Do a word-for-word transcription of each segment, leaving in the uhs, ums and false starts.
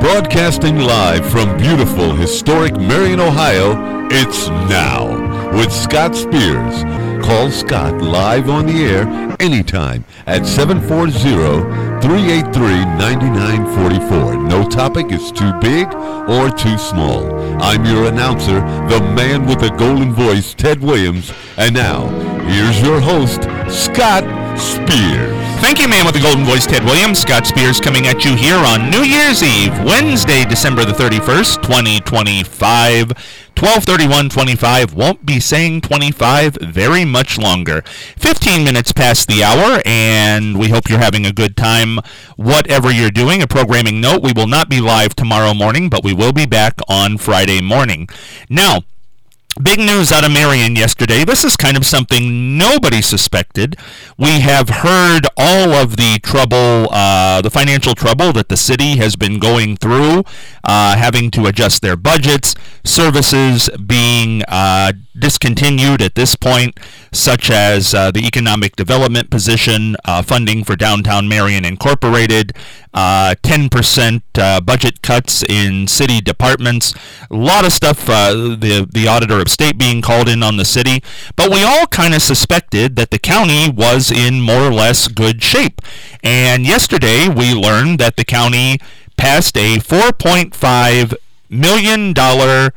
Broadcasting live from beautiful, historic Marion, Ohio, it's Now with Scott Spears. Call Scott live on the air anytime at seven four zero, three eight three, nine nine four four. No topic is too big or too small. I'm your announcer, the man with the golden voice, Ted Williams. And now, here's your host, Scott Spears. Thank you, man with the golden voice, Ted Williams. Scott Spears coming at you here on New Year's Eve, Wednesday, December the thirty-first, twenty twenty-five. twelve thirty-one twenty-five. Won't be saying twenty-five very much longer. fifteen minutes past the hour, and we hope you're having a good time, whatever you're doing. A programming note, we will not be live tomorrow morning, but we will be back on Friday morning. Now, big news out of Marion yesterday. This is kind of something nobody suspected. We have heard all of the trouble, uh, the financial trouble that the city has been going through, uh, having to adjust their budgets, services being uh, discontinued at this point, such as uh, the economic development position, uh, funding for Downtown Marion Incorporated, uh, ten percent uh, budget cuts in city departments, a lot of stuff, uh, the, the auditor of state being called in on the city, but we all kind of suspected that the county was in more or less good shape. And yesterday we learned that the county passed a four point five million dollars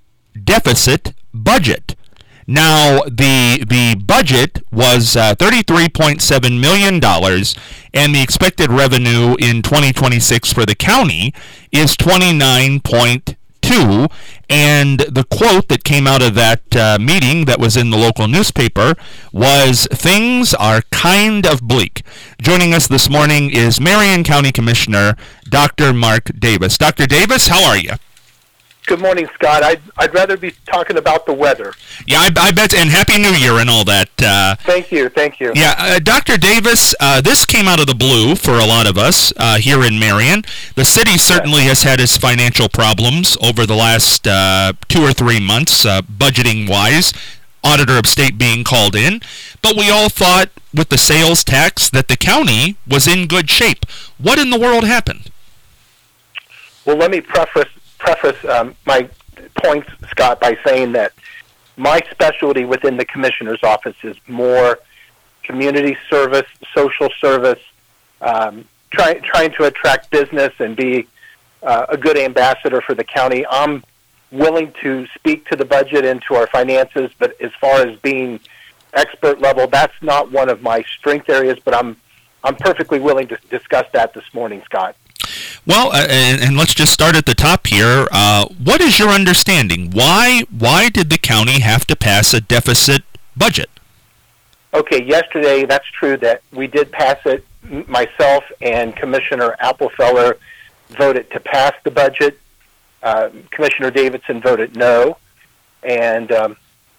deficit budget. Now, the the budget was uh, thirty-three point seven million dollars, and the expected revenue in twenty twenty-six for the county is twenty-nine point two, and the quote that came out of that uh, meeting that was in the local newspaper was, "Things are kind of bleak." Joining us this morning is Marion County Commissioner Doctor Mark Davis. Doctor Davis, how are you? Good morning, Scott. I'd, I'd rather be talking about the weather. Yeah, I, I bet, and Happy New Year and all that. Uh, thank you, thank you. Yeah, uh, Doctor Davis, uh, this came out of the blue for a lot of us uh, here in Marion. The city certainly yes. has had its financial problems over the last uh, two or three months, uh, budgeting-wise, auditor of state being called in. But we all thought with the sales tax that the county was in good shape. What in the world happened? Well, let me preface preface um, my points, Scott, by saying that my specialty within the commissioner's office is more community service, social service, um, try, trying to attract business and be uh, a good ambassador for the county. I'm willing to speak to the budget and to our finances, but as far as being expert level, that's not one of my strength areas, but I'm I'm perfectly willing to discuss that this morning, Scott. Well, uh, and, and let's just start at the top here. Uh, what is your understanding? Why why did the county have to pass a deficit budget? Okay, yesterday, that's true that we did pass it. Myself and Commissioner Applefeller voted to pass the budget. Uh, Commissioner Davidson voted no. And um,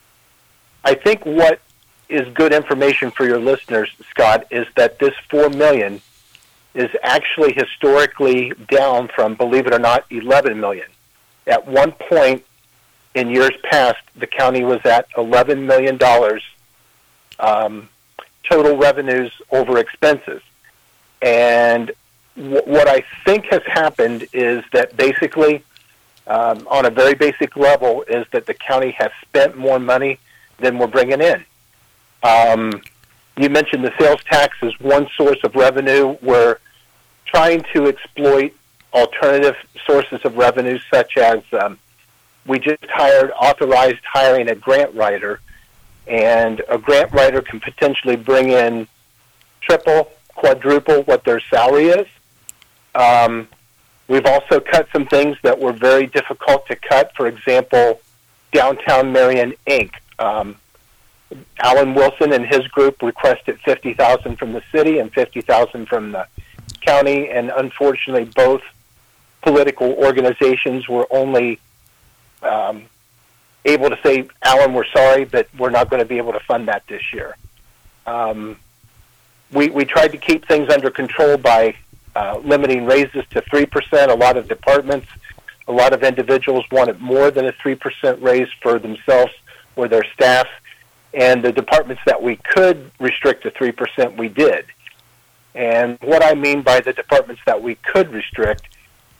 I think what is good information for your listeners, Scott, is that this four million dollars is actually historically down from, believe it or not, eleven million dollars. At one point in years past, the county was at eleven million dollars um, total revenues over expenses. And w- what I think has happened is that basically, um, on a very basic level, is that the county has spent more money than we're bringing in. Um, You mentioned the sales tax as one source of revenue. We're trying to exploit alternative sources of revenue, such as um, we just hired, authorized hiring a grant writer, and a grant writer can potentially bring in triple, quadruple what their salary is. Um, we've also cut some things that were very difficult to cut. For example, Downtown Marion Incorporated. Um, Alan Wilson and his group requested fifty thousand dollars from the city and fifty thousand dollars from the county, and unfortunately both political organizations were only um, able to say, Alan, we're sorry, but we're not going to be able to fund that this year. Um, we, we tried to keep things under control by uh, limiting raises to three percent. A lot of departments, a lot of individuals wanted more than a three percent raise for themselves or their staff. And the departments that we could restrict to three percent, we did. And what I mean by the departments that we could restrict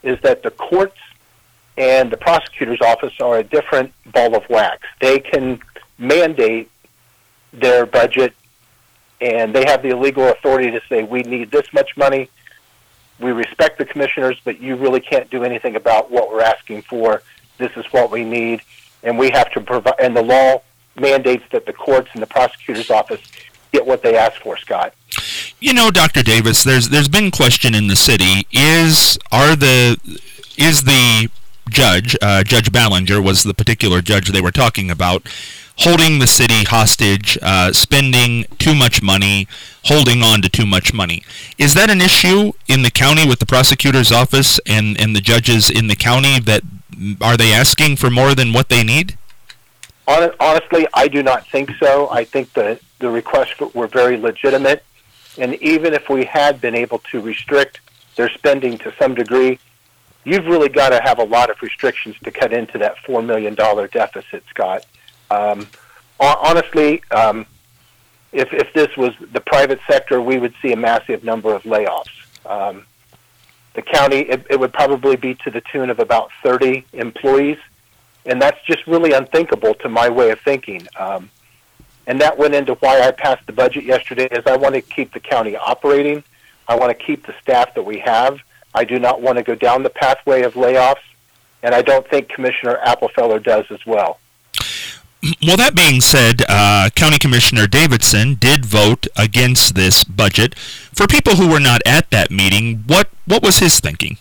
is that the courts and the prosecutor's office are a different ball of wax. They can mandate their budget, and they have the legal authority to say, we need this much money. We respect the commissioners, but you really can't do anything about what we're asking for. This is what we need, and we have to provide, and the law mandates that the courts and the prosecutor's office get what they ask for, Scott. You know, Doctor Davis, there's there's been question in the city, is are the is the judge, uh, Judge Ballinger was the particular judge they were talking about, holding the city hostage, uh, spending too much money, holding on to too much money. Is that an issue in the county with the prosecutor's office and, and the judges in the county? That are they asking for more than what they need? Honestly, I do not think so. I think the, the requests were very legitimate. And even if we had been able to restrict their spending to some degree, you've really got to have a lot of restrictions to cut into that four million dollars deficit, Scott. Um, honestly, um, if, if this was the private sector, we would see a massive number of layoffs. Um, the county, it, it would probably be to the tune of about thirty employees, and that's just really unthinkable to my way of thinking. Um, and that went into why I passed the budget yesterday, is I want to keep the county operating. I want to keep the staff that we have. I do not want to go down the pathway of layoffs, and I don't think Commissioner Applefeller does as well. Well, that being said, uh, County Commissioner Davidson did vote against this budget. For people who were not at that meeting, what, what was his thinking?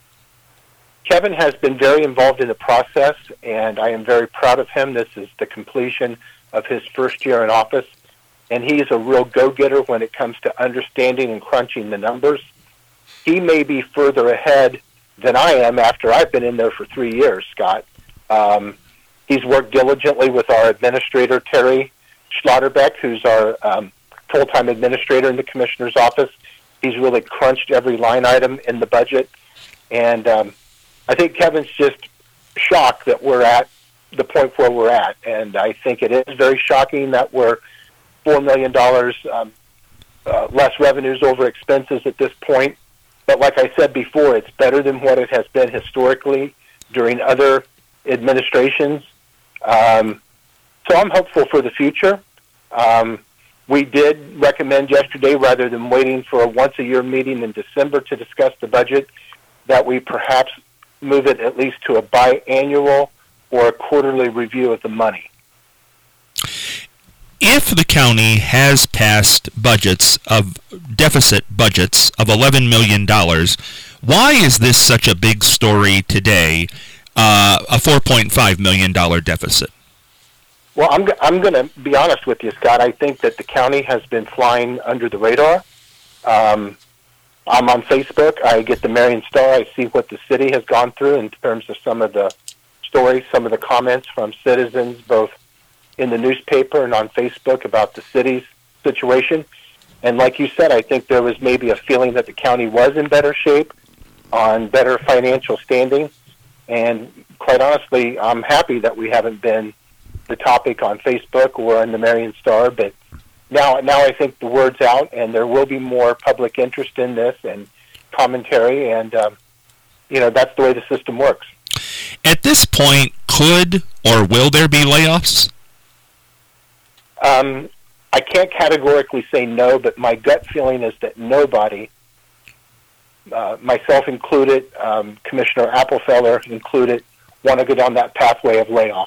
Kevin has been very involved in the process, and I am very proud of him. This is the completion of his first year in office, and he is a real go-getter when it comes to understanding and crunching the numbers. He may be further ahead than I am after I've been in there for three years, Scott. Um, he's worked diligently with our administrator, Terry Schlotterbeck, who's our um, full-time administrator in the commissioner's office. He's really crunched every line item in the budget. And um, I think Kevin's just shocked that we're at the point where we're at. And I think it is very shocking that we're four million dollars um, uh, less revenues over expenses at this point. But like I said before, it's better than what it has been historically during other administrations. Um, so I'm hopeful for the future. Um, we did recommend yesterday, rather than waiting for a once-a-year meeting in December to discuss the budget, that we perhaps move it at least to a biannual or a quarterly review of the money. If the county has passed budgets of deficit budgets of eleven million dollars, why is this such a big story today, uh, a four point five million dollars deficit? Well, I'm, I'm going to be honest with you, Scott. I think that the county has been flying under the radar. Um, I'm on Facebook. I get the Marion Star. I see what the city has gone through in terms of some of the stories, some of the comments from citizens, both in the newspaper and on Facebook, about the city's situation. And like you said, I think there was maybe a feeling that the county was in better shape, on better financial standing. And quite honestly, I'm happy that we haven't been the topic on Facebook or in the Marion Star. But now, now I think the word's out, and there will be more public interest in this and commentary. And, um, you know, that's the way the system works. At this point, could or will there be layoffs? Um, I can't categorically say no, but my gut feeling is that nobody, uh, myself included, um, Commissioner Applefeller included, want to go down that pathway of layoffs.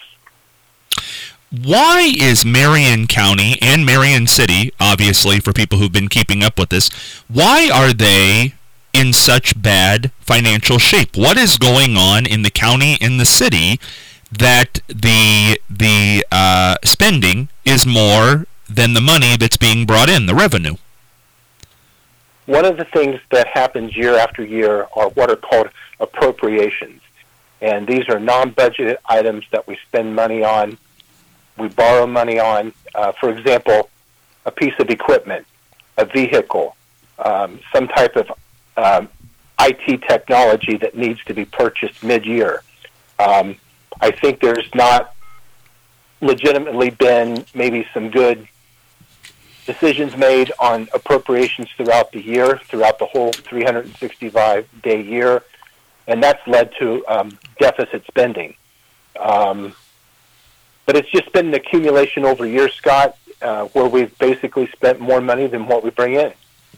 Why is Marion County and Marion City, obviously for people who've been keeping up with this, why are they in such bad financial shape? What is going on in the county and the city that the the uh, spending is more than the money that's being brought in, the revenue? One of the things that happens year after year are what are called appropriations. And these are non-budgeted items that we spend money on, we borrow money on. Uh, for example, a piece of equipment, a vehicle, um, some type of um, I T technology that needs to be purchased mid-year. Um, I think there's not legitimately been maybe some good decisions made on appropriations throughout the year, throughout the whole three hundred sixty-five day year. and that's led to um, deficit spending. Um, but it's just been an accumulation over years, Scott, uh, where we've basically spent more money than what we bring in.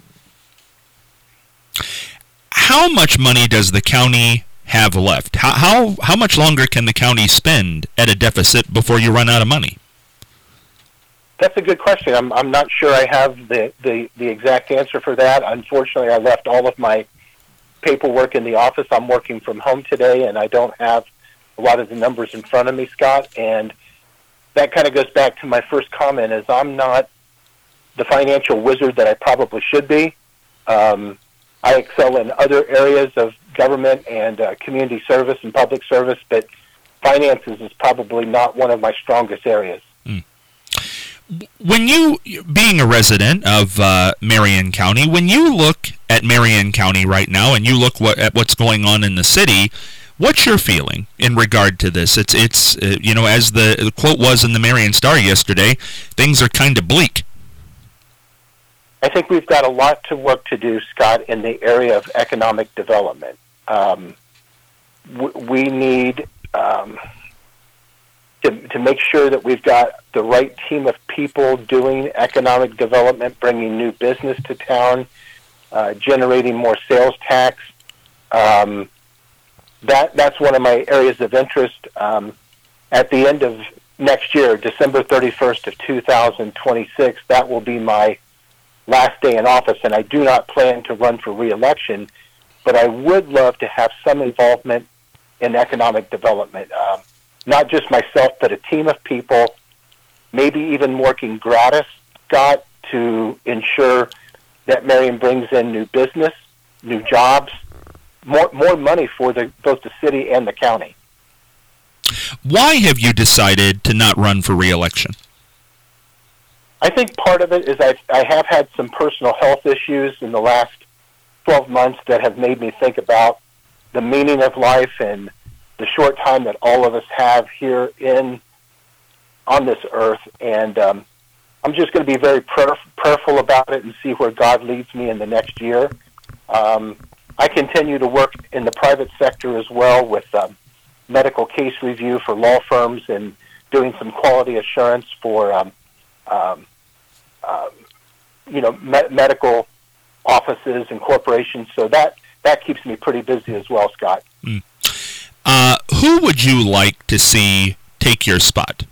How much money does the county have left? How, how how much longer can the county spend at a deficit before you run out of money? That's a good question. I'm I'm not sure I have the, the, the exact answer for that. Unfortunately, I left all of my paperwork in the office. I'm working from home today, and I don't have a lot of the numbers in front of me, Scott. And that kind of goes back to my first comment, is I'm not the financial wizard that I probably should be. Um, I excel in other areas of government and uh, community service and public service, but finances is probably not one of my strongest areas. Mm. When you, being a resident of uh, Marion County, when you look at Marion County right now and you look what, at what's going on in the city, what's your feeling in regard to this? It's, it's uh, you know, as the, the quote was in the Marion Star yesterday, things are kind of bleak. I think we've got a lot to work to do, Scott, in the area of economic development. Um, w- we need um, to, to make sure that we've got the right team of people doing economic development, bringing new business to town, uh, generating more sales tax. Um, that that's one of my areas of interest. Um, at the end of next year, December thirty-first of two thousand twenty-six, that will be my last day in office, and I do not plan to run for re-election, but I would love to have some involvement in economic development. Um, not just myself, but a team of people, maybe even working gratis, Scott, to ensure that Marion brings in new business, new jobs, more more money for the, both the city and the county. Why have you decided to not run for re-election? I think part of it is I've, I have had some personal health issues in the last twelve months that have made me think about the meaning of life and the short time that all of us have here in on this earth. And um, I'm just going to be very prayer, prayerful about it and see where God leads me in the next year. Um, I continue to work in the private sector as well with um, medical case review for law firms and doing some quality assurance for um, um, Um, you know, me- medical offices and corporations. So that, that keeps me pretty busy as well, Scott. Mm. Uh, who would you like to see take your spot?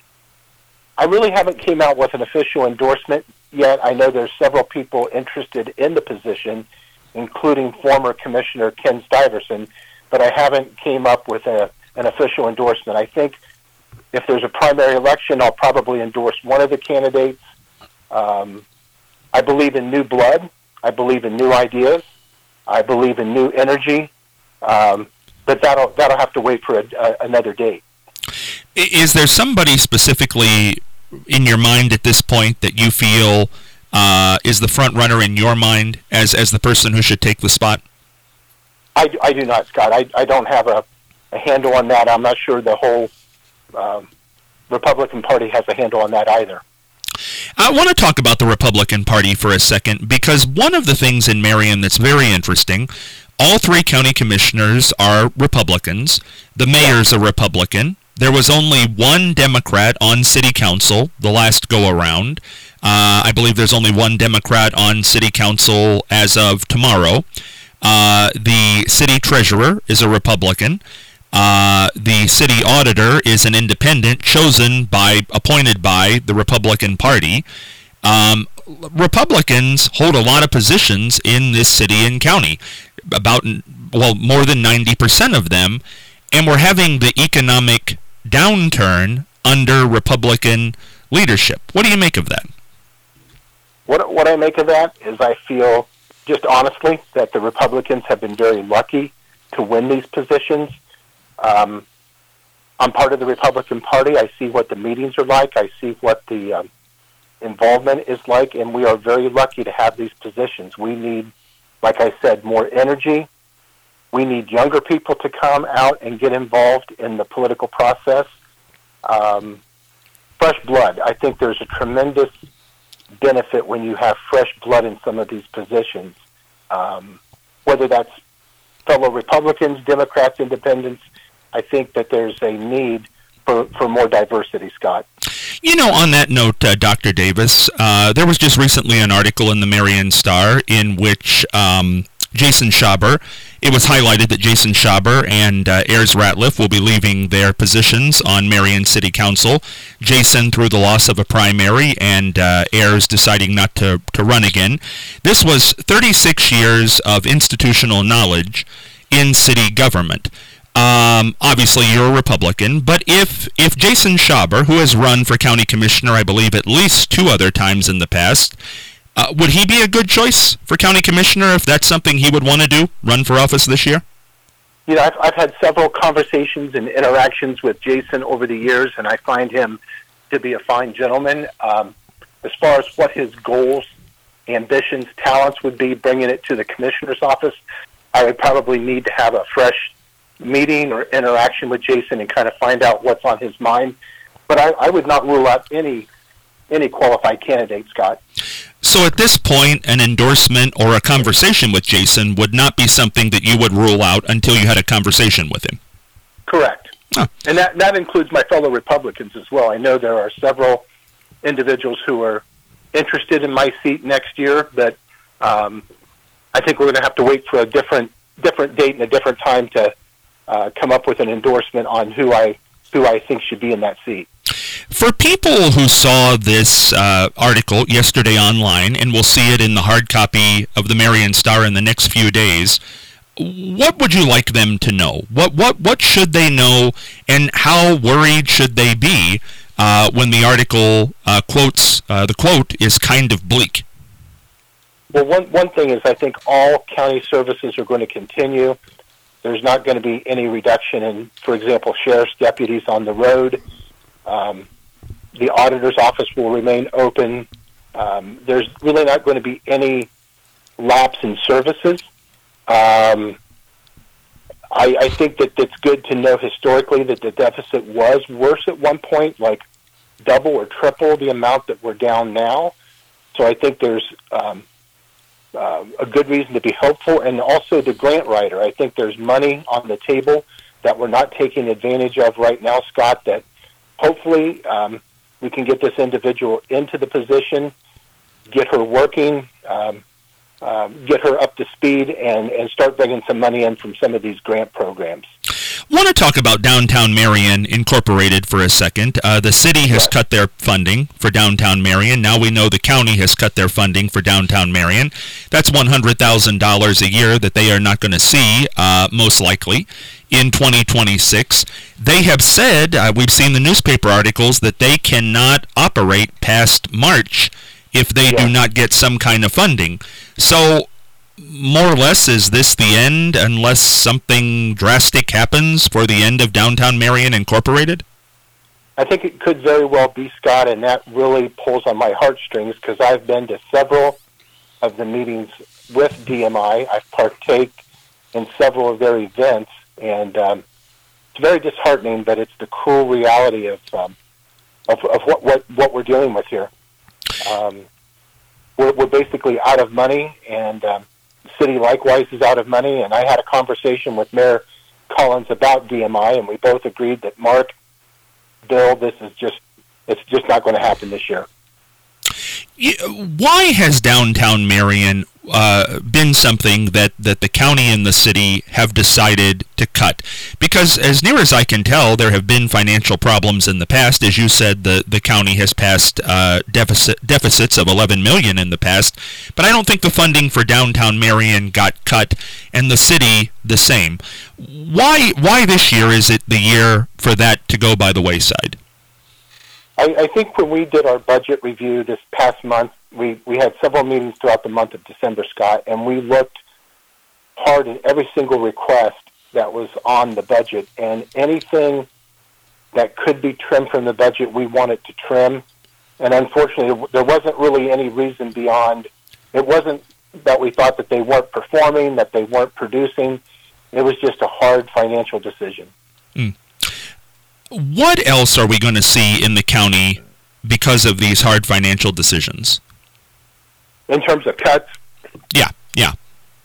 I really haven't came out with an official endorsement yet. I know there's several people interested in the position, including former Commissioner Ken Stuyvesant, but I haven't came up with a, an official endorsement. I think if there's a primary election, I'll probably endorse one of the candidates. Um, I believe in new blood. I believe in new ideas. I believe in new energy. Um, but that'll that'll have to wait for a, a, another date. Is there somebody specifically in your mind at this point that you feel uh, is the front runner in your mind as as the person who should take the spot? I, I do not, Scott. I, I don't have a, a handle on that. I'm not sure the whole um, Republican Party has a handle on that either. I want to talk about the Republican Party for a second, because one of the things in Marion that's very interesting, all three county commissioners are Republicans. The mayor's a Republican. There was only one Democrat on city council the last go-around. Uh, I believe there's only one Democrat on city council as of tomorrow. Uh, the city treasurer is a Republican. Uh, the city auditor is an independent chosen by, appointed by the Republican Party. Um, Republicans hold a lot of positions in this city and county, about, well, more than ninety percent of them, and we're having the economic downturn under Republican leadership. What do you make of that? What, what I make of that is I feel, just honestly, that the Republicans have been very lucky to win these positions. Um, I'm part of the Republican Party. I see what the meetings are like. I see what the um, involvement is like, and we are very lucky to have these positions. We need, like I said, more energy. We need younger people to come out and get involved in the political process. Um, fresh blood. I think there's a tremendous benefit when you have fresh blood in some of these positions, um, whether that's fellow Republicans, Democrats, Independents, I think that there's a need for, for more diversity, Scott. You know, on that note, uh, Doctor Davis, uh, there was just recently an article in the Marion Star in which um, Jason Schaber, it was highlighted that Jason Schaber and uh, Ayers Ratliff will be leaving their positions on Marion City Council. Jason through the loss of a primary and uh, Ayers deciding not to, to run again. This was thirty-six years of institutional knowledge in city government. Um, obviously, you're a Republican, but if if Jason Schaber, who has run for county commissioner, I believe, at least two other times in the past, uh, would he be a good choice for county commissioner if that's something he would want to do, run for office this year? You know, I've, I've had several conversations and interactions with Jason over the years, and I find him to be a fine gentleman. Um, as far as what his goals, ambitions, talents would be bringing it to the commissioner's office, I would probably need to have a fresh meeting or interaction with Jason and kind of find out what's on his mind. But I, I would not rule out any any qualified candidate, Scott. So at this point, an endorsement or a conversation with Jason would not be something that you would rule out until you had a conversation with him? Correct. Huh. And that, that includes my fellow Republicans as well. I know there are several individuals who are interested in my seat next year, but um, I think we're going to have to wait for a different different date and a different time to Uh, come up with an endorsement on who I who I think should be in that seat. For people who saw this uh, article yesterday online and will see it in the hard copy of the Marion Star in the next few days, what would you like them to know? What what what should they know, and how worried should they be uh, when the article uh, quotes uh, the quote is kind of bleak? Well, one one thing is I think all county services are going to continue. There's not going to be any reduction in, for example, sheriff's deputies on the road. Um, the auditor's office will remain open. Um, there's really not going to be any lapse in services. Um, I, I think that it's good to know historically that the deficit was worse at one point, like double or triple the amount that we're down now. So I think there's um, Uh, a good reason to be hopeful, and also the grant writer. I think there's money on the table that we're not taking advantage of right now, Scott, that hopefully um, we can get this individual into the position, get her working, um, um, get her up to speed, and, and start bringing some money in from some of these grant programs. I want to talk about Downtown Marion Incorporated for a second. Uh, the city has cut their funding for Downtown Marion. Now we know the county has cut their funding for Downtown Marion. That's one hundred thousand dollars a year that they are not going to see, uh, most likely, in twenty twenty-six. They have said, uh, we've seen the newspaper articles, that they cannot operate past March if they yeah. do not get some kind of funding. So, more or less, is this the end unless something drastic happens for the end of Downtown Marion Incorporated? I think it could very well be, Scott, and that really pulls on my heartstrings because I've been to several of the meetings with D M I. I've partaken in several of their events, and um, it's very disheartening, but it's the cruel reality of um, of, of what, what, what we're dealing with here. Um, we're, we're basically out of money, and um, the city likewise is out of money, and I had a conversation with Mayor Collins about D M I, and we both agreed that, Mark, Bill, this is just, it's just not going to happen this year. Why has Downtown Marion uh, been something that, that the county and the city have decided to cut? Because as near as I can tell, there have been financial problems in the past. As you said, the, the county has passed uh, deficit deficits of eleven million dollars in the past, but I don't think the funding for Downtown Marion got cut, and the city the same. Why why this year is it the year for that to go by the wayside? I, I think when we did our budget review this past month, we, we had several meetings throughout the month of December, Scott, and we looked hard at every single request that was on the budget, and anything that could be trimmed from the budget, we wanted to trim. And unfortunately, there wasn't really any reason beyond, it wasn't that we thought that they weren't performing, that they weren't producing. It was just a hard financial decision. Mm. What else are we going to see in the county because of these hard financial decisions? In terms of cuts? Yeah, yeah.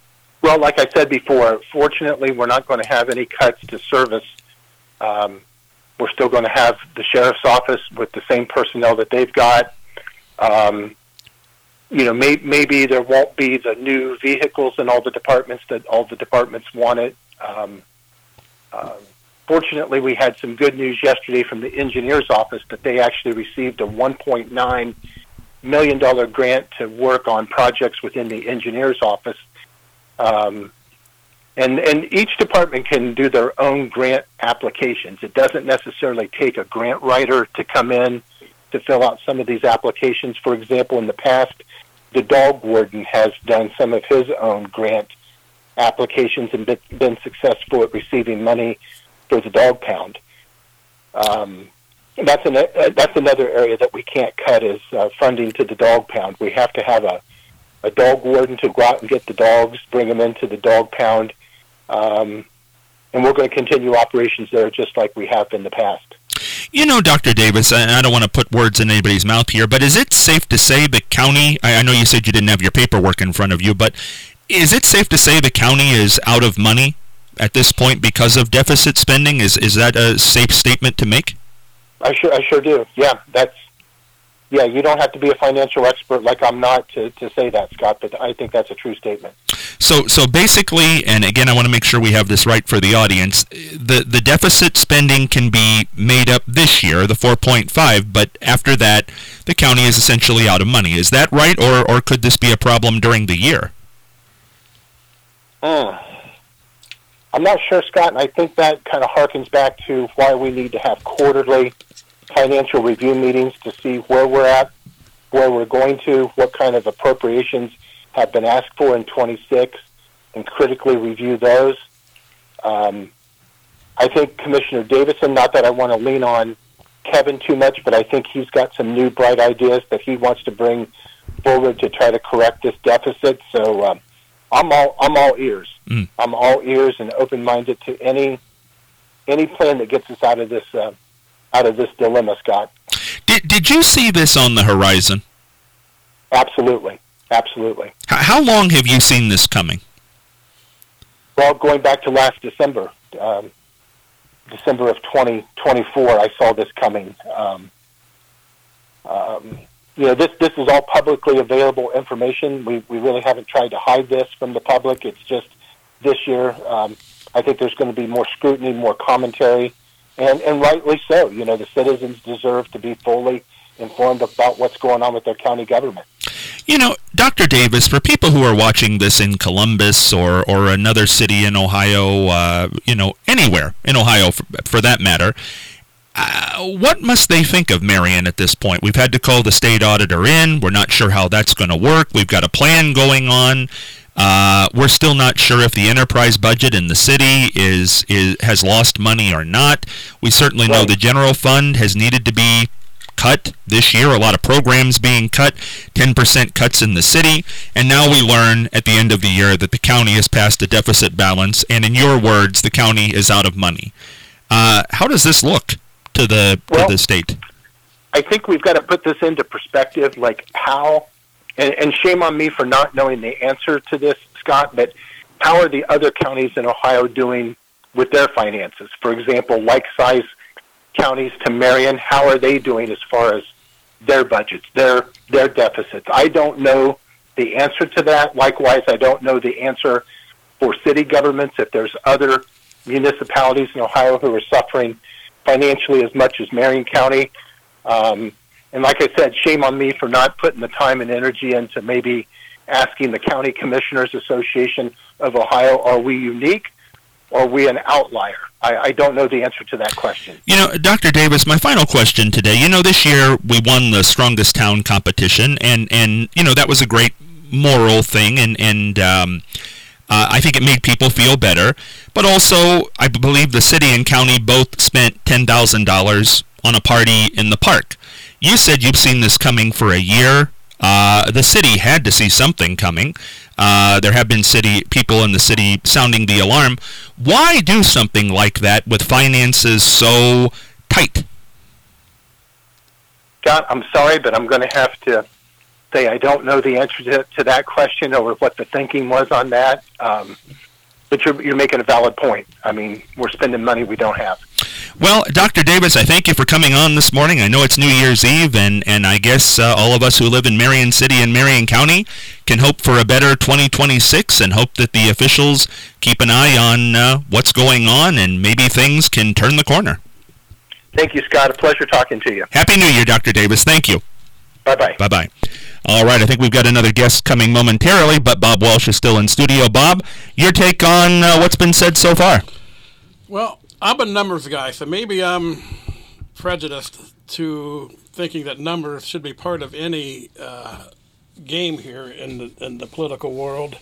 Well, like I said before, fortunately, we're not going to have any cuts to service. Um, we're still going to have the sheriff's office with the same personnel that they've got. Um, you know, may, maybe there won't be the new vehicles in all the departments that all the departments wanted. Um, uh, fortunately, we had some good news yesterday from the engineer's office that they actually received a one point nine million dollars grant to work on projects within the engineer's office. Um, and, and each department can do their own grant applications. It doesn't necessarily take a grant writer to come in to fill out some of these applications. For example, in the past, the dog warden has done some of his own grant applications and been, been successful at receiving money for the dog pound. Um, that's an, uh, that's another area that we can't cut is uh, funding to the dog pound. We have to have a, a dog warden to go out and get the dogs, bring them into the dog pound, um, and we're going to continue operations there just like we have in the past. You know, Doctor Davis, and I don't want to put words in anybody's mouth here, but is it safe to say the county, I know you said you didn't have your paperwork in front of you, but is it safe to say the county is out of money at this point because of deficit spending? Is is that a safe statement to make? I sure, I sure do. Yeah, that's, yeah, you don't have to be a financial expert like I'm not to, to say that, Scott, but I think that's a true statement. So so basically, and again, I want to make sure we have this right for the audience, the, the deficit spending can be made up this year, the four point five, but after that, the county is essentially out of money. Is that right, or, or could this be a problem during the year? Mm. I'm not sure, Scott, and I think that kind of harkens back to why we need to have quarterly financial review meetings to see where we're at, where we're going to, what kind of appropriations have been asked for in twenty-six, and critically review those. Um, I think Commissioner Davison, not that I want to lean on Kevin too much, but I think he's got some new bright ideas that he wants to bring forward to try to correct this deficit. So um, I'm all I'm all ears. Mm. I'm all ears and open-minded to any any plan that gets us out of this uh, out of this dilemma, Scott. Did Did you see this on the horizon? Absolutely. Absolutely. How long have you seen this coming? Well, going back to last December, um, December of twenty twenty-four, I saw this coming. Um, um, you know, this this is all publicly available information. We we really haven't tried to hide this from the public. It's just this year, um, I think there's going to be more scrutiny, more commentary, and, and rightly so. You know, the citizens deserve to be fully informed about what's going on with their county government. You know, Doctor Davis, for people who are watching this in Columbus or, or another city in Ohio, uh, you know, anywhere in Ohio for, for that matter, uh, what must they think of Marion at this point? We've had to call the state auditor in. We're not sure how that's going to work. We've got a plan going on. Uh, we're still not sure if the enterprise budget in the city is, is has lost money or not. We certainly know the general fund has needed to be cut this year, a lot of programs being cut, ten percent cuts in the city, and now we learn at the end of the year that the county has passed a deficit balance, and in your words, the county is out of money. Uh, how does this look to the well, to the state? I think we've got to put this into perspective, like how, and, and shame on me for not knowing the answer to this, Scott, but how are the other counties in Ohio doing with their finances? For example, like-size counties to Marion, how are they doing as far as their budgets, their their deficits? I don't know the answer to that. Likewise, I don't know the answer for city governments if there's other municipalities in Ohio who are suffering financially as much as Marion County. Um, and like I said, shame on me for not putting the time and energy into maybe asking the County Commissioners Association of Ohio, are we unique or are we an outlier? I, I don't know the answer to that question. You know, Doctor Davis, my final question today, you know, this year we won the Strongest Town competition, and, and you know, that was a great moral thing, and, and um, uh, I think it made people feel better. But also, I believe the city and county both spent ten thousand dollars on a party in the park. You said you've seen this coming for a year. Uh, the city had to see something coming. Uh, there have been city people in the city sounding the alarm. Why do something like that with finances so tight? Scott, I'm sorry, but I'm going to have to say I don't know the answer to, to that question or what the thinking was on that. Um, but you're, you're making a valid point. I mean, we're spending money we don't have. Well, Doctor Davis, I thank you for coming on this morning. I know it's New Year's Eve, and, and I guess uh, all of us who live in Marion City and Marion County can hope for a better twenty twenty-six and hope that the officials keep an eye on uh, what's going on and maybe things can turn the corner. Thank you, Scott. A pleasure talking to you. Happy New Year, Doctor Davis. Thank you. Bye-bye. Bye-bye. All right, I think we've got another guest coming momentarily, but Bob Welsh is still in studio. Bob, your take on uh, what's been said so far? Well, I'm a numbers guy, so maybe I'm prejudiced to thinking that numbers should be part of any uh, game here in the, in the political world.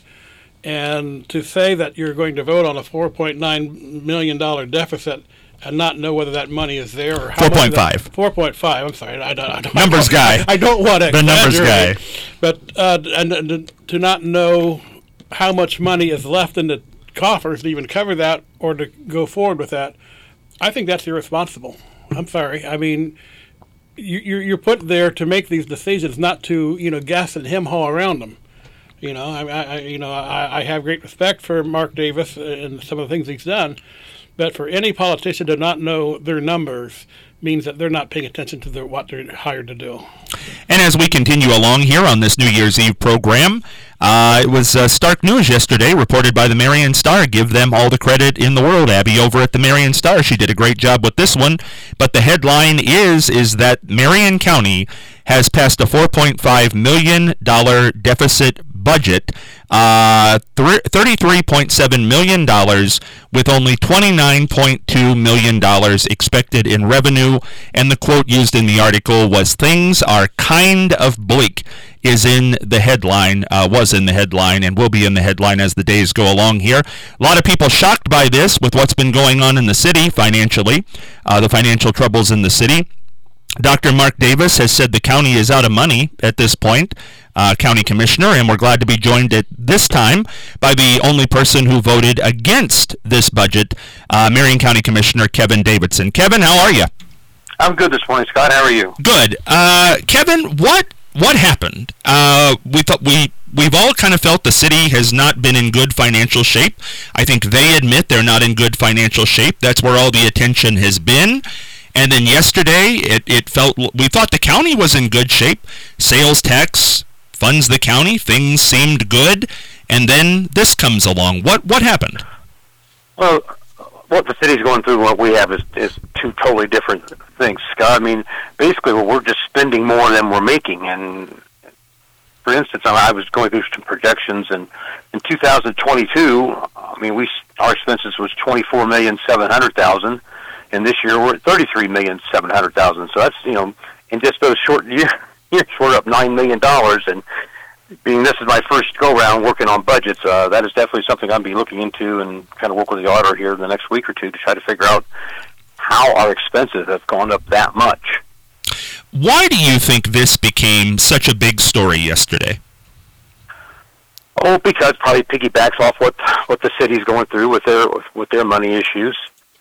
And to say that you're going to vote on a four point nine million dollars deficit and not know whether that money is there or how four point five. four point five, I'm sorry. I don't, I don't, numbers I don't, guy. I don't want to The numbers guy. But uh, and, and to not know how much money is left in the coffers to even cover that or to go forward with that, I think that's irresponsible. I'm sorry. I mean, you, you're, you're put there to make these decisions, not to, you know, guess and hem-haw around them. You know, I, I you know, I, I have great respect for Mark Davis and some of the things he's done, but for any politician to not know their numbers means that they're not paying attention to their, what they're hired to do. And as we continue along here on this New Year's Eve program, uh, it was uh, stark news yesterday reported by the Marion Star. Give them all the credit in the world, Abby, over at the Marion Star. She did a great job with this one. But the headline is, is that Marion County has passed a four point five million dollars deficit budget, uh, thirty-three point seven million dollars with only twenty-nine point two million dollars expected in revenue. And the quote used in the article was, "Things are kind of bleak," is in the headline, uh, was in the headline, and will be in the headline as the days go along here. A lot of people shocked by this with what's been going on in the city financially, uh, the financial troubles in the city. Doctor Mark Davis has said the county is out of money at this point, uh, county commissioner, and we're glad to be joined at this time by the only person who voted against this budget, uh, Marion County Commissioner Kevin Davidson. Kevin, how are you? I'm good this morning, Scott. How are you? Good. Uh, Kevin, what what happened? Uh, we thought we we've all kind of felt the city has not been in good financial shape. I think they admit they're not in good financial shape. That's where all the attention has been. And then yesterday, it, it felt, we thought the county was in good shape. Sales tax funds the county. Things seemed good. And then this comes along. What what happened? Well, what the city's going through and what we have is, is two totally different things, Scott. I mean, basically, we're just spending more than we're making. And for instance, I was going through some projections, and in two thousand twenty-two, I mean, we our expenses was twenty-four million seven hundred thousand dollars. And this year we're at thirty-three million seven hundred thousand. So that's, you know, in just those short years, we're up nine million dollars. And being this is my first go round working on budgets, uh, that is definitely something I'll be looking into and kind of work with the auditor here in the next week or two to try to figure out how our expenses have gone up that much. Why do you think this became such a big story yesterday? Oh, because probably piggybacks off what what the city's going through with their with their money issues.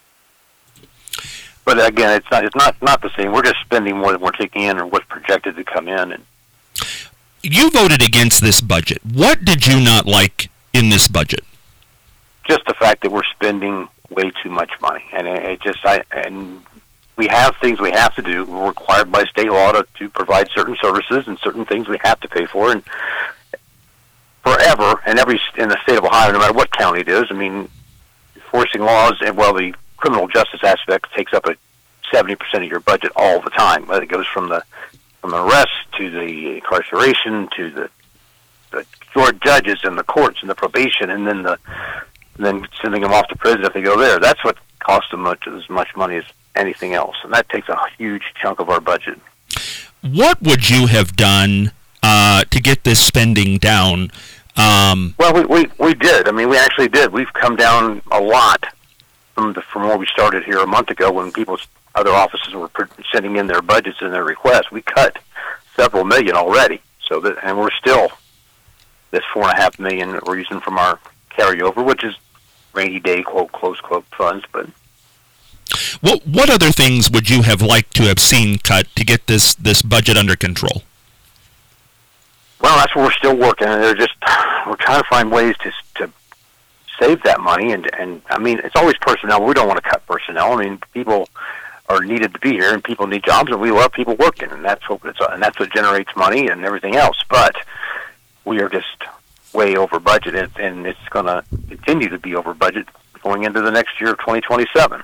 But again, it's not it's not, not the same. We're just spending more than we're taking in or what's projected to come in. And you voted against this budget. What did you not like in this budget? Just the fact that we're spending way too much money, and it, it just I and we have things we have to do. We're required by state law to, to provide certain services and certain things we have to pay for, and forever and every in the state of Ohio, no matter what county it is. I mean, enforcing laws and well the criminal justice aspect takes up a seventy percent of your budget all the time. It goes from the from the arrest to the incarceration to the the court judges and the courts and the probation, and then the and then sending them off to prison if they go there. That's what costs them much as much money as anything else, and that takes a huge chunk of our budget. What would you have done uh, to get this spending down? Um, well, we, we we did. I mean, we actually did. We've come down a lot from the, from where we started here a month ago when people's other offices were sending in their budgets and their requests. We cut several million already, so that and we're still this four and a half million that we're using from our carryover, which is rainy day quote close quote funds. But what what other things would you have liked to have seen cut to get this this budget under control? Well, that's what we're still working, and they're just we're trying to find ways to to save that money. And and I mean, it's always personnel. We don't want to cut personnel. I mean, people are needed to be here, and people need jobs, and we love people working, and that's what it's, and that's what generates money and everything else. But we are just way over budget, and, and it's going to continue to be over budget going into the next year of twenty twenty-seven.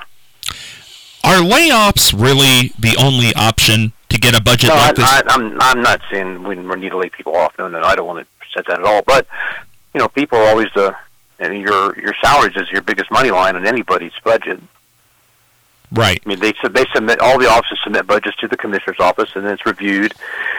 Are layoffs really the only option to get a budget no, like I, this? I, I'm I'm not saying we need to lay people off. No, no, I don't want to say that at all. But you know, people are always the and your your salaries is your biggest money line in anybody's budget. Right. I mean, they they submit all the offices submit budgets to the commissioner's office, and then it's reviewed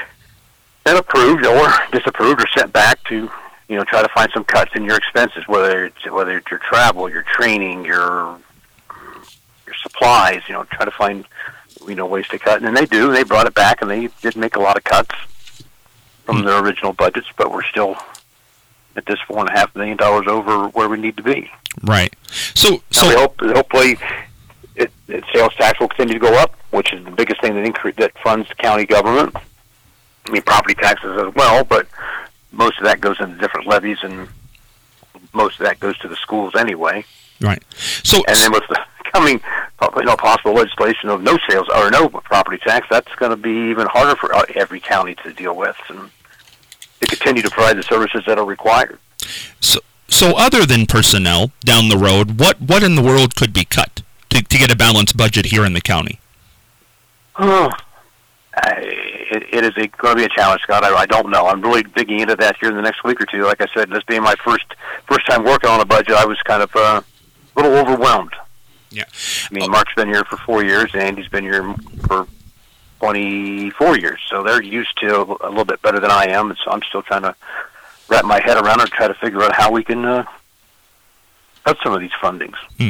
and approved or disapproved or sent back to you know try to find some cuts in your expenses, whether it's whether it's your travel, your training, your your supplies. You know, try to find you know ways to cut, and then they do. They brought it back, and they did make a lot of cuts from their original budgets, but we're still at this four and a half million dollars over where we need to be. Right. So so we hope hopefully. It, it, sales tax will continue to go up, which is the biggest thing that incre- that funds county government. I mean, property taxes as well, but most of that goes into different levies, and most of that goes to the schools anyway. Right. So, and then with the coming, you know, possible legislation of no sales or no property tax, that's going to be even harder for every county to deal with and to continue to provide the services that are required. So, so other than personnel down the road, what what in the world could be cut to, to get a balanced budget here in the county? Oh, I, it, it is a, going to be a challenge, Scott. I, I don't know. I'm really digging into that here in the next week or two. Like I said, this being my first first time working on a budget, I was kind of uh, a little overwhelmed. Yeah. I mean, oh. Mark's been here for four years, and Andy's been here for twenty-four years, so they're used to a little bit better than I am, and so I'm still trying to wrap my head around it and try to figure out how we can uh, cut some of these fundings. Hmm.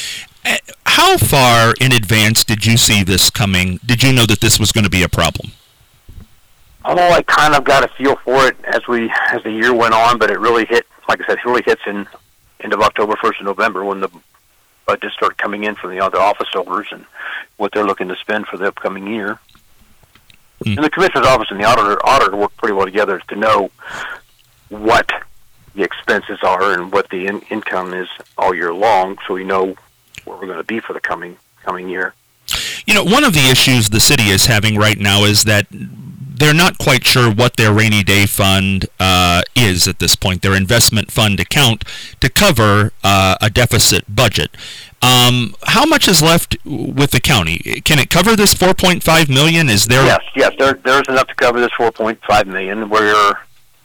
How far in advance did you see this coming? Did you know that this was going to be a problem? Oh, I kind of got a feel for it as we as the year went on, but it really hit, like I said, it really hits in end of October, first of November, when the budgets start coming in from the other office holders and what they're looking to spend for the upcoming year. Mm. And the commissioner's office and the auditor auditor work pretty well together to know what the expenses are and what the in- income is all year long, so we know where we're going to be for the coming coming year. You know, one of the issues the city is having right now is that they're not quite sure what their rainy day fund uh, is at this point, their investment fund account to cover uh, a deficit budget. Um, how much is left with the county? Can it cover this four point five million dollars? Is there? Yes, yes, there, there's enough to cover this four point five million dollars. We're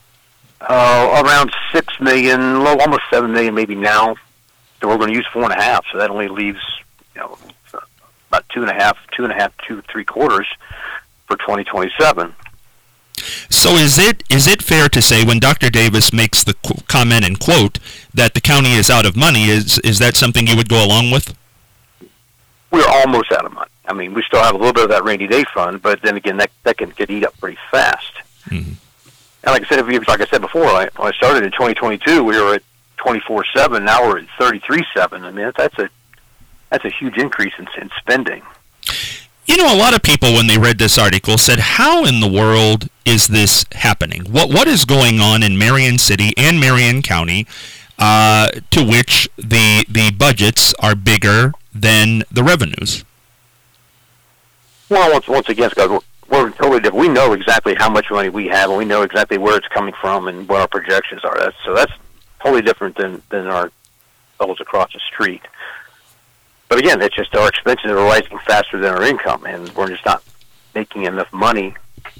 uh, around six million dollars, almost seven million dollars maybe now. So we're going to use four and a half, so that only leaves, you know, about two and a half, two and a half, two, three quarters for twenty twenty-seven. So is it is it fair to say when Doctor Davis makes the qu- comment and quote that the county is out of money, is is that something you would go along with? We're almost out of money. I mean, we still have a little bit of that rainy day fund, but then again, that that can get eat up pretty fast. Mm-hmm. And like I said, if you, like I said before, I, when I started in twenty twenty-two, we were at twenty-four seven. Now we're at thirty-three seven. I mean, that's a that's a huge increase in, in spending. You know, a lot of people, when they read this article, said, how in the world is this happening? What What is going on in Marion City and Marion County uh, to which the the budgets are bigger than the revenues? Well, once, once again, Scott, we're, we're totally different. We know exactly how much money we have, and we know exactly where it's coming from and what our projections are. That's, so that's totally different than, than our fellows across the street. But again, it's just our expenses are rising faster than our income, and we're just not making enough money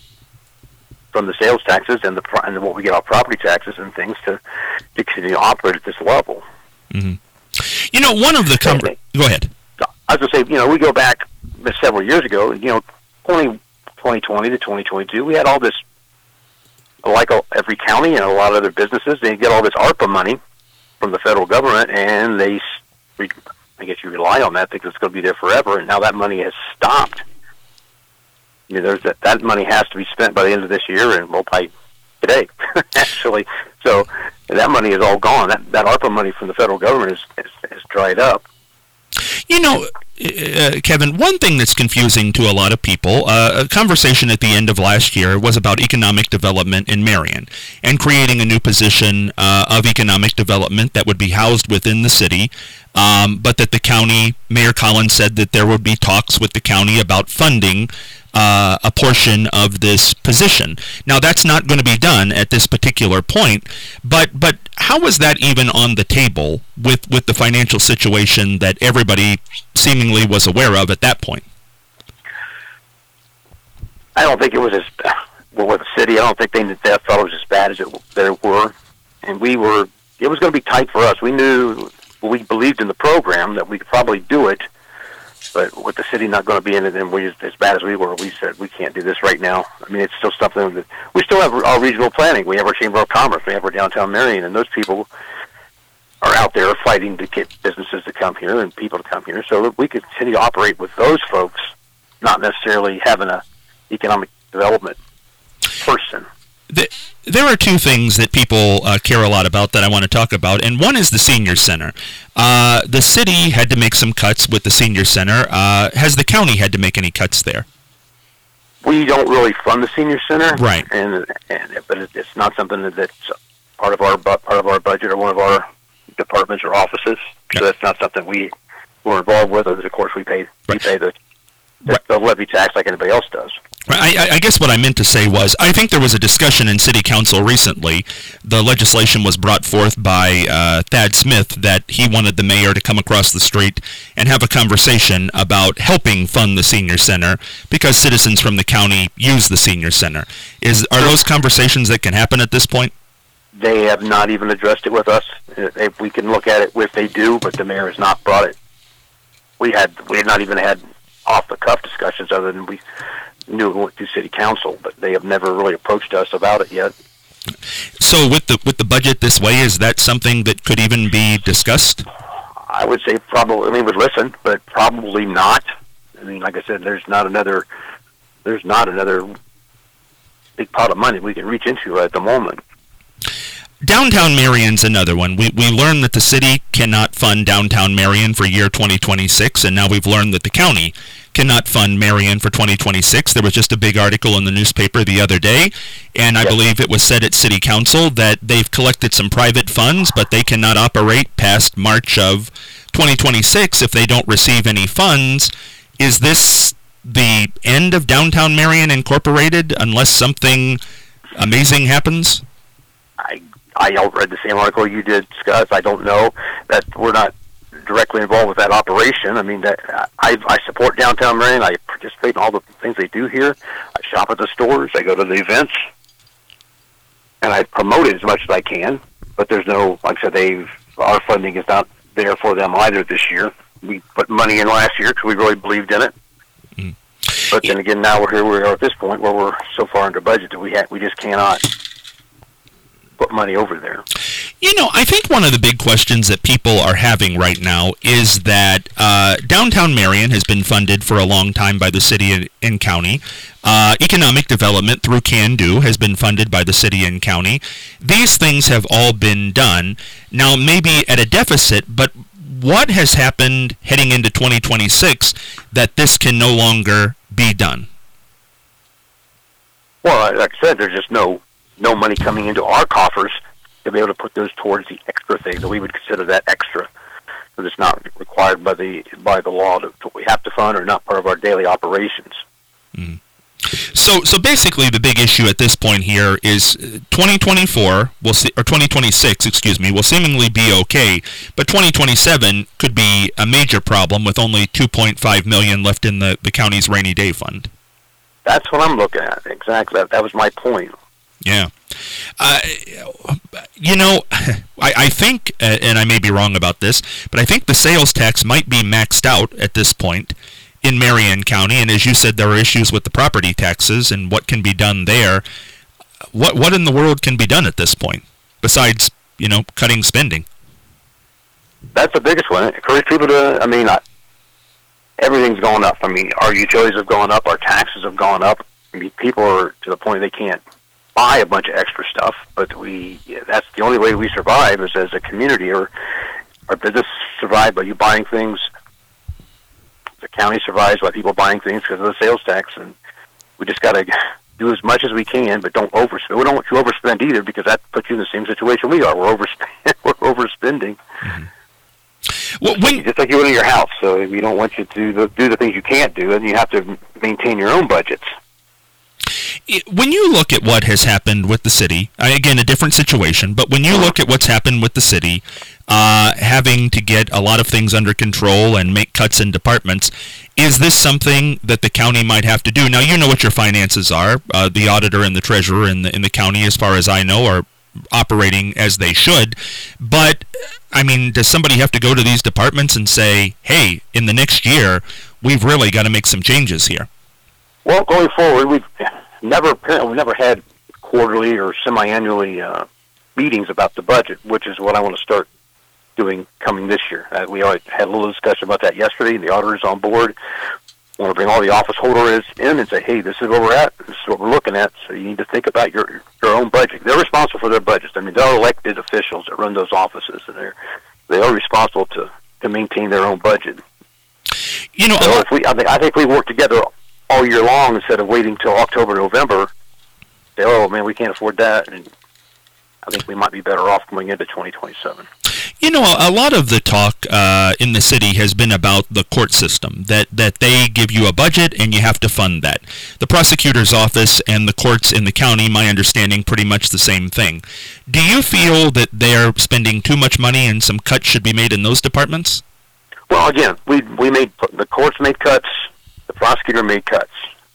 from the sales taxes and the and what we get off property taxes and things to, to continue to operate at this level. Mm-hmm. You know, one of the com- go ahead. I was going to say, you know, we go back several years ago. You know, twenty twenty to twenty twenty-two, we had all this, like every county and a lot of other businesses, they get all this ARPA money from the federal government, and they. I guess you rely on that because it's going to be there forever, and now that money has stopped. You know, there's that, that money has to be spent by the end of this year, and well, by today, actually. So that money is all gone. That that ARPA money from the federal government is, is, is dried up. You know, uh, Kevin, one thing that's confusing to a lot of people, uh, a conversation at the end of last year was about economic development in Marion and creating a new position uh, of economic development that would be housed within the city, um, but that the county, Mayor Collins said that there would be talks with the county about funding Uh, a portion of this position. Now, that's not going to be done at this particular point, but but how was that even on the table with, with the financial situation that everybody seemingly was aware of at that point? I don't think it was as, well, with the city, I don't think they, they thought it was as bad as it, they were. And we were, it was going to be tight for us. We knew, we believed in the program that we could probably do it. But with the city not going to be in it, and we, as bad as we were, we said we can't do this right now. I mean, it's still something that we still have our regional planning. We have our Chamber of Commerce. We have our downtown Marion, and those people are out there fighting to get businesses to come here and people to come here. So that we could continue to operate with those folks, not necessarily having a economic development person. The, there are two things that people uh, care a lot about that I want to talk about, and one is the senior center. Uh, the city had to make some cuts with the senior center. Uh, has the county had to make any cuts there? We don't really fund the senior center, right? And, and but it's not something that's part of our part of our budget or one of our departments or offices. So that's not something we were involved with. Of course, we pay right. we pay the the, right. the levy tax like anybody else does. I, I guess what I meant to say was, I think there was a discussion in City Council recently. The legislation was brought forth by uh, Thad Smith that he wanted the mayor to come across the street and have a conversation about helping fund the senior center because citizens from the county use the senior center. Is Are those conversations that can happen at this point? They have not even addressed it with us. If we can look at it if they do, but the mayor has not brought it. We had we had not even had off-the-cuff discussions other than we knew it went through City Council, but they have never really approached us about it yet. So with the with the budget this way, is that something that could even be discussed? I would say probably, I mean, would listen, but probably not. I mean, like I said, there's not another, there's not another big pot of money we can reach into at the moment. Downtown Marion's another one. We we learned that the city cannot fund Downtown Marion for year twenty twenty-six, and now we've learned that the county cannot fund Marion for twenty twenty-six. There was just a big article in the newspaper the other day, and I yes. believe it was said at City Council that they've collected some private funds, but they cannot operate past March of twenty twenty-six if they don't receive any funds. Is this the end of Downtown Marion Incorporated unless something amazing happens? I I read the same article you did, Scott. I don't know that we're not directly involved with that operation. I mean, that I I support Downtown Marion. I participate in all the things they do here. I shop at the stores. I go to the events, and I promote it as much as I can. But there's no, like I said, they've our funding is not there for them either this year. We put money in last year because we really believed in it. Mm. But then again, now we're here. We are at this point where we're so far under budget that we ha- we just cannot put money over there. You know, I think one of the big questions that people are having right now is that uh, Downtown Marion has been funded for a long time by the city and, and county. Uh, economic development through Can Do has been funded by the city and county. These things have all been done. Now, maybe at a deficit, but what has happened heading into twenty twenty-six that this can no longer be done? Well, like I said, there's just no no money coming into our coffers to be able to put those towards the extra things that we would consider that extra, because it's not required by the by the law to, to we have to fund or not part of our daily operations. Mm. So, so basically, the big issue at this point here is twenty twenty-four, will see, or twenty twenty-six, excuse me, will seemingly be okay, but twenty twenty-seven could be a major problem with only two point five million dollars left in the, the county's rainy day fund. That's what I'm looking at. Exactly. That, that was my point. Yeah. Uh, you know, I, I think, uh, and I may be wrong about this, but I think the sales tax might be maxed out at this point in Marion County, and as you said, there are issues with the property taxes and what can be done there. What what in the world can be done at this point, besides, you know, cutting spending? That's the biggest one. Encourage people to, I mean, I, everything's going up. I mean, our utilities have gone up, our taxes have gone up. I mean, people are to the point they can't buy a bunch of extra stuff, but we yeah, that's the only way we survive is as a community, or our business survive by you buying things the county survives by people buying things because of the sales tax, and we just got to do as much as we can, but don't overspend. We don't want you to overspend either, because that puts you in the same situation we are. We're overspend. We're overspending. Mm-hmm. Well, when, just like you would in your house. So we don't want you to do the, do the things you can't do, and you have to maintain your own budgets. When you look at what has happened with the city, again, a different situation, but when you look at what's happened with the city, uh, having to get a lot of things under control and make cuts in departments, is this something that the county might have to do? Now, you know what your finances are. Uh, the auditor and the treasurer in the, in the county, as far as I know, are operating as they should. But, I mean, does somebody have to go to these departments and say, hey, in the next year, we've really got to make some changes here? Well, going forward, we've never we've never had quarterly or semi-annually uh, meetings about the budget, which is what I want to start doing coming this year. Uh, we already had a little discussion about that yesterday. The auditor's on board. I want to bring all the office holders in and say, hey, this is where we're at. This is what we're looking at. So you need to think about your your own budget. They're responsible for their budgets. I mean, they're elected officials that run those offices, and they're they are responsible to, to maintain their own budget. You know, so if we, I think, I think we work together all year long instead of waiting till October, November. Say, oh man, we can't afford that, and I think we might be better off going into twenty twenty-seven. You know, a lot of the talk uh, in the city has been about the court system, that, that they give you a budget and you have to fund that. The prosecutor's office and the courts in the county, my understanding, pretty much the same thing. Do you feel that they're spending too much money and some cuts should be made in those departments? Well, again, we we made the courts made cuts, the prosecutor made cuts,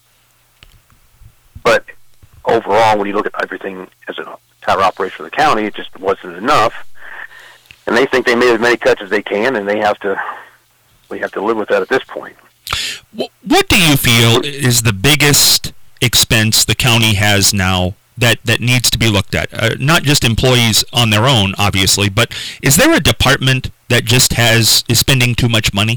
but overall, when you look at everything as an entire operation for the county, it just wasn't enough. And they think they made as many cuts as they can, and they have to. We have to live with that at this point. What do you feel is the biggest expense the county has now that, that needs to be looked at? Uh, not just employees on their own, obviously, but is there a department that just has is spending too much money?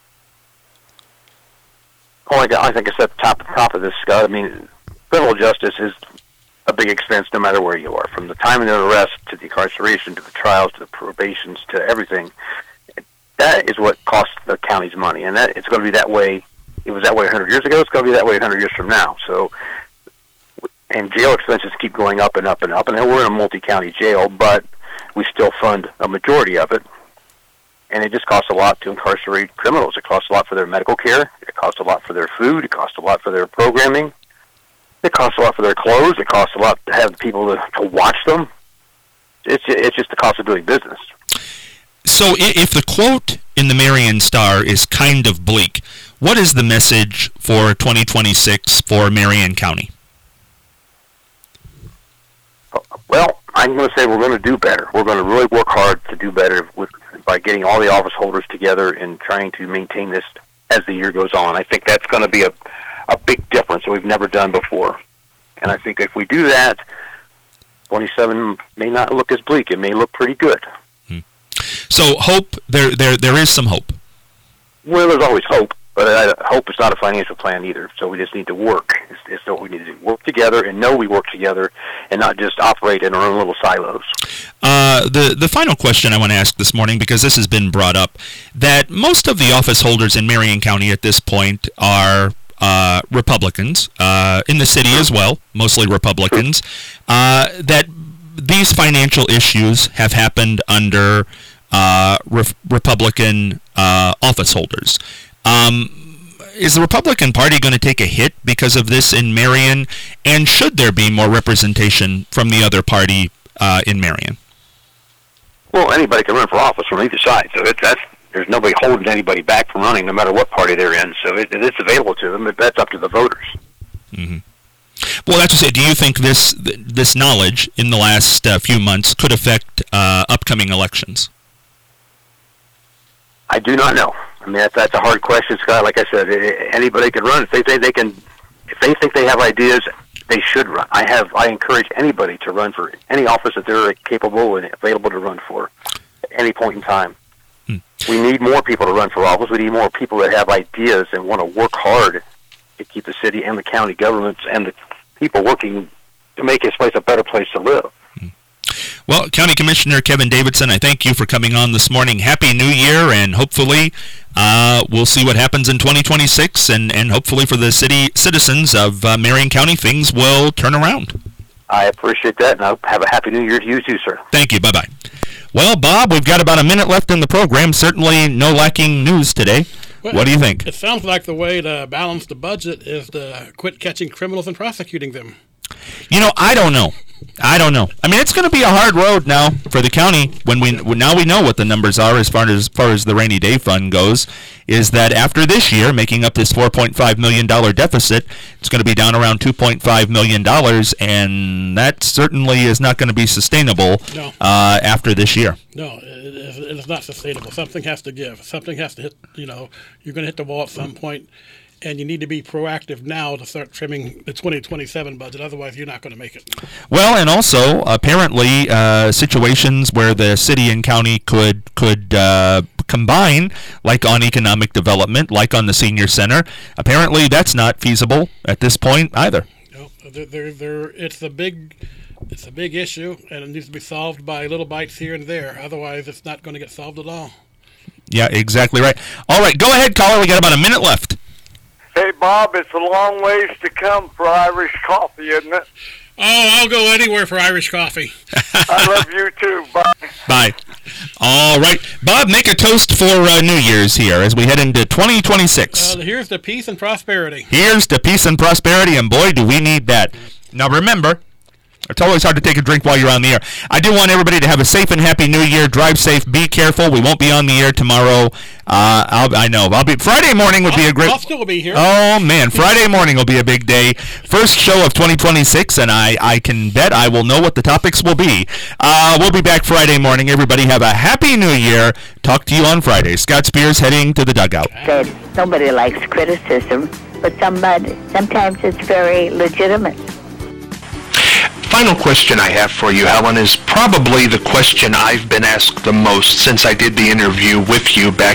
Oh, I think I said at the top, top of this, Scott. I mean, criminal justice is a big expense no matter where you are, from the time of the arrest to the incarceration to the trials to the probations to everything. That is what costs the county's money, and that it's going to be that way. It was that way one hundred years ago. It's going to be that way one hundred years from now. So, and jail expenses keep going up and up and up, and we're in a multi-county jail, but we still fund a majority of it. And it just costs a lot to incarcerate criminals. It costs a lot for their medical care. It costs a lot for their food. It costs a lot for their programming. It costs a lot for their clothes. It costs a lot to have people to, to watch them. It's it's just the cost of doing business. So if the quote in the Marion Star is kind of bleak, what is the message for twenty twenty-six for Marion County? Well, I'm going to say we're going to do better. We're going to really work hard to do better with by getting all the office holders together and trying to maintain this as the year goes on. I think that's going to be a, a big difference that we've never done before. And I think if we do that, twenty-seven may not look as bleak. It may look pretty good. Hmm. So hope, there, there, there is some hope. Well, there's always hope, but uh, hope is not a financial plan either. So we just need to work. It's, it's what we need to do. Work together and know we work together and not just operate in our own little silos. Uh, the, the final question I want to ask this morning, because this has been brought up, that most of the office holders in Marion County at this point are uh, Republicans, uh, in the city as well, mostly Republicans, uh, that these financial issues have happened under uh, re- Republican uh, office holders. Um, is the Republican Party going to take a hit because of this in Marion, and should there be more representation from the other party uh, in Marion? Well, anybody can run for office from either side, so it, that's there's nobody holding anybody back from running, no matter what party they're in. So it, it's available to them, but that's up to the voters. Mm-hmm. Well, that's to say, do you think this this knowledge in the last uh, few months could affect uh, upcoming elections? I do not know. I mean, that's, that's a hard question, Scott. Like I said, anybody can run. If they think they can, if they think they have ideas, they should run. I have. I encourage anybody to run for any office that they're capable and available to run for at any point in time. Hmm. We need more people to run for office. We need more people that have ideas and want to work hard to keep the city and the county governments and the people working to make this place a better place to live. Hmm. Well, County Commissioner Kevin Davidson, I thank you for coming on this morning. Happy New Year, and hopefully Uh, we'll see what happens in twenty twenty-six, and, and hopefully for the city citizens of uh, Marion County, things will turn around. I appreciate that, and I have a Happy New Year to you too, sir. Thank you. Bye-bye. Well, Bob, we've got about a minute left in the program. Certainly no lacking news today. Well, what do you think? It sounds like the way to balance the budget is to quit catching criminals and prosecuting them. You know, I don't know. I don't know. I mean, it's going to be a hard road now for the county. When we when now we know what the numbers are as far as, as far as the rainy day fund goes, is that after this year, making up this four point five million dollars deficit, it's going to be down around two point five million dollars, and that certainly is not going to be sustainable no. uh, after this year. No, it is, it is not sustainable. Something has to give. Something has to hit, you know, you're going to hit the wall at some point. And you need to be proactive now to start trimming the twenty twenty-seven budget. Otherwise, you're not going to make it. Well, and also apparently uh, situations where the city and county could could uh, combine, like on economic development, like on the senior center. Apparently, that's not feasible at this point either. No, they're, they're, they're, it's a big, it's a big issue, and it needs to be solved by little bites here and there. Otherwise, it's not going to get solved at all. Yeah, exactly right. All right, go ahead, caller. We got about a minute left. Hey, Bob, it's a long ways to come for Irish coffee, isn't it? Oh, I'll go anywhere for Irish coffee. I love you, too. Bye. Bye. All right. Bob, make a toast for uh, New Year's here as we head into twenty twenty-six. Uh, here's to peace and prosperity. Here's to peace and prosperity, and boy, do we need that. Now, remember, it's always hard to take a drink while you're on the air. I do want everybody to have a safe and happy New Year. Drive safe. Be careful. We won't be on the air tomorrow. Uh, I'll, I know. I'll be. Friday morning would I'll, be a great. I'll still be here. Oh man, Friday morning will be a big day. First show of twenty twenty-six, and I, I can bet I will know what the topics will be. Uh, we'll be back Friday morning. Everybody have a happy New Year. Talk to you on Friday. Scott Spears heading to the dugout. Said nobody likes criticism, but somebody sometimes it's very legitimate. Final question I have for you, Helen, is probably the question I've been asked the most since I did the interview with you back